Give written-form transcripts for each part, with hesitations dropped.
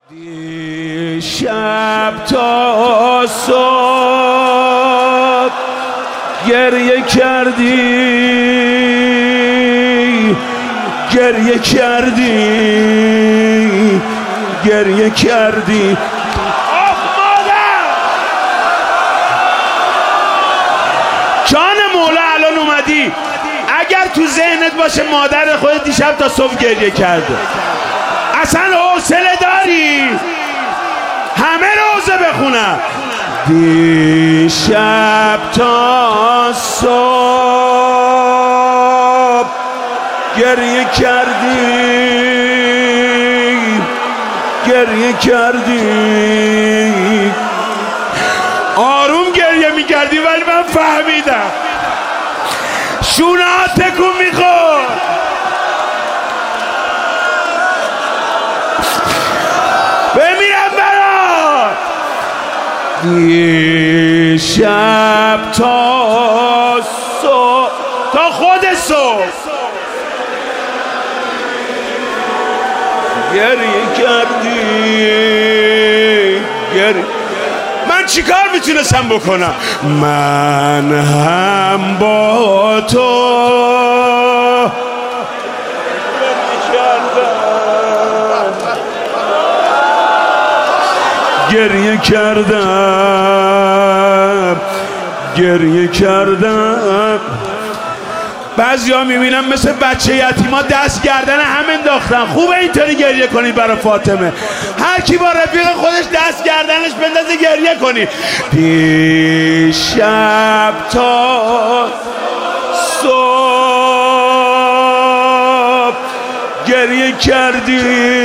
شب تا صبح گریه کردی، گریه کردی، گریه کردی. آخ مادر، جان مولا الان اومدی. اگر تو ذهنت باشه مادر خودت دیشب تا صبح گریه کرده، اصلا حوصله داری همه روزه بخونم؟ دیشب تا صبح گریه کردی، گریه کردی. آروم گریه میکردی ولی من فهمیدم شونه ها تکون میخورد. بمیرم برات. دیشب تا صبح، تا خود صبح گریه کردی، گریه. من چیکار میتونستم بکنم؟ من هم با تو گریه کردم، گریه کردم. بعضی ها میبینم مثل بچه یتیما دست گردن هم انداختن. خوبه اینطوری گریه کنی برای فاطمه. هر کی با رفیق خودش دست گردنش بندازه گریه کنی. دیشب تا صبح گریه کردی،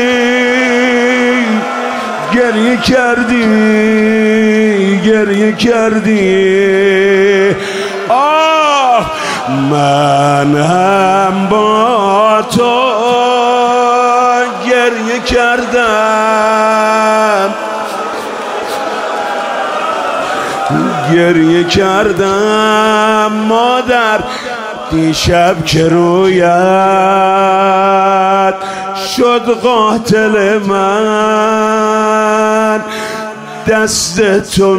گریه کردی، گریه کردی. آه من هم با تو گریه کردم، گریه کردم. مادر دیشب که رویت شد قاتل من، دست تو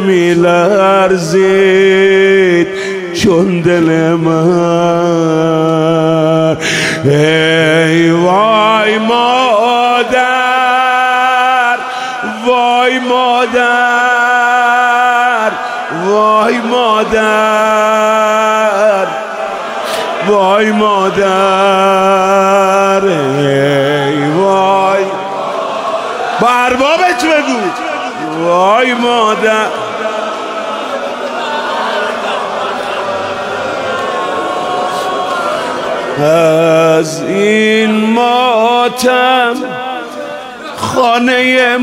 میلرزید چون دل من. ای وای مادر، وای مادر، وای مادر، وای مادر. ای وای، با اربابت بگو وای مادر. از این ماتم خانه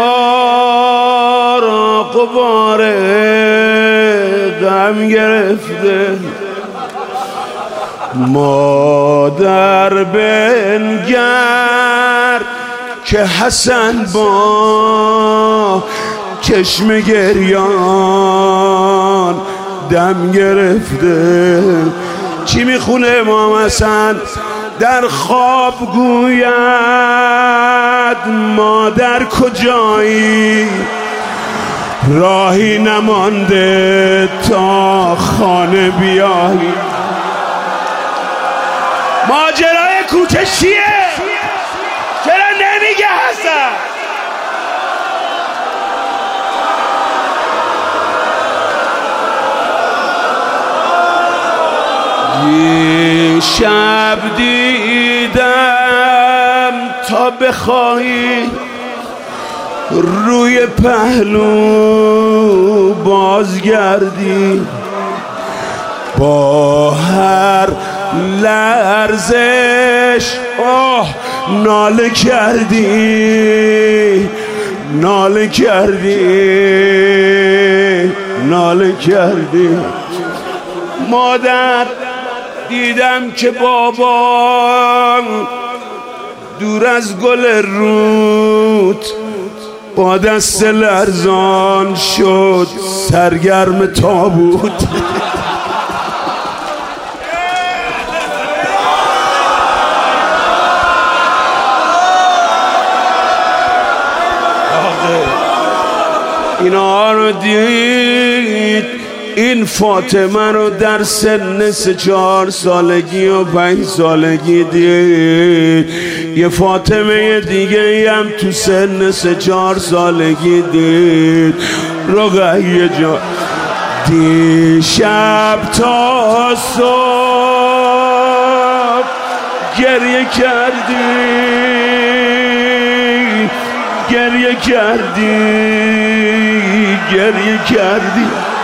ما را غبار غم گرفته. مادر بنگر که حسن با چشم گریان دم گرفته. چی میخونه امام حسن؟ در خواب گوید مادر کجایی، راهی نمانده تا خانه بیایی. ماجرای کوچه چیه؟ چرا نمیگه حسن؟ شب دیدم تا بخواهی روی پهلو بازگردی، با هر لرزش ناله کردی، ناله کردی، ناله کردی. مادر دیدم که بابا دور از گل رود با دست لرزان شد سرگرم تابوت. اینا رو دید، این فاطمه رو در سن 3-4 سالگی و 5 سالگی دید. یه فاطمه دیگه هم تو سن 3-4 سالگی دید. رقیه جا دیشب تا صبح گریه کردی، گریه کردی، گریه کردی.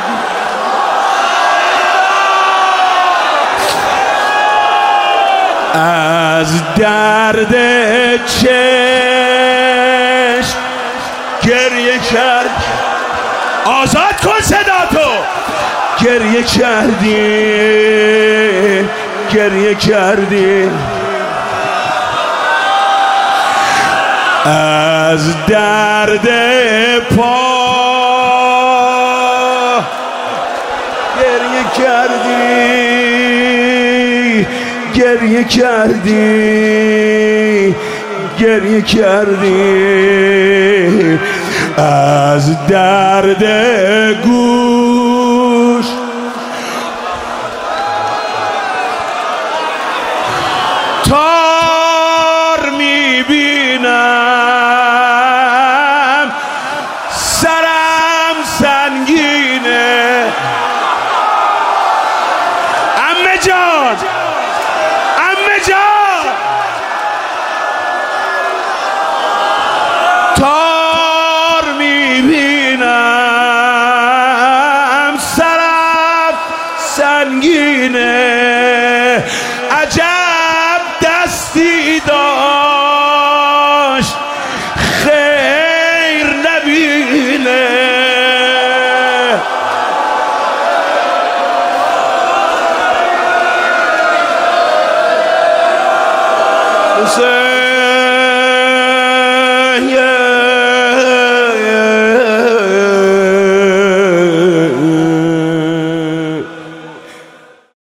از درد چشم گریه کرد. آزاد کن صداتو. گریه کردی، گریه کردی. از درد پا گریه کردی، گریه کردی، گریه کردی. از درد گوش تار میبینم، سرم سنگینه. عمه جان، عمه جان، تار میبینم، سرم سنگینه. عجب دستی داشت خیر نبینه. حسین